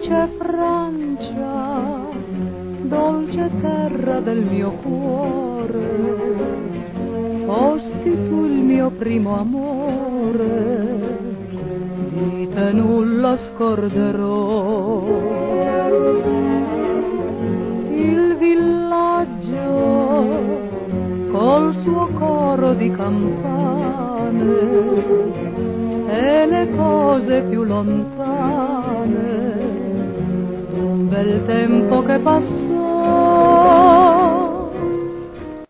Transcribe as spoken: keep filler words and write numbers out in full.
dolce Francia, dolce terra del mio cuore, fosti tu il mio primo amore, di te nulla scorderò. Il villaggio col suo coro di campane e le cose più lontane, un bel tempo che passò,